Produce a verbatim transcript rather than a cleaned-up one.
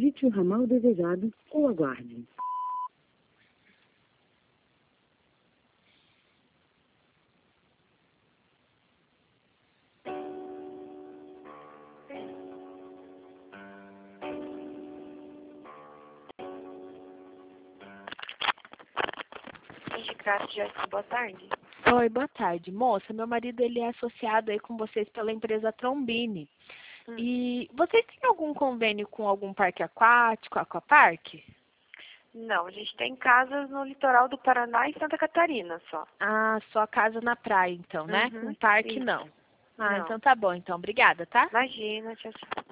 digite o ramal desejado ou aguarde. Boa tarde. Oi, boa tarde. Moça, meu marido ele é associado aí com vocês pela empresa Trombini. Hum. E vocês têm algum convênio com algum parque aquático, aquaparque? Não, a gente tem casas no litoral do Paraná e Santa Catarina só. Ah, só casa na praia então, né? Uhum, Com parque isso. não. Ah, Não. então tá bom. Então, obrigada, tá? Imagina, tchau, tchau.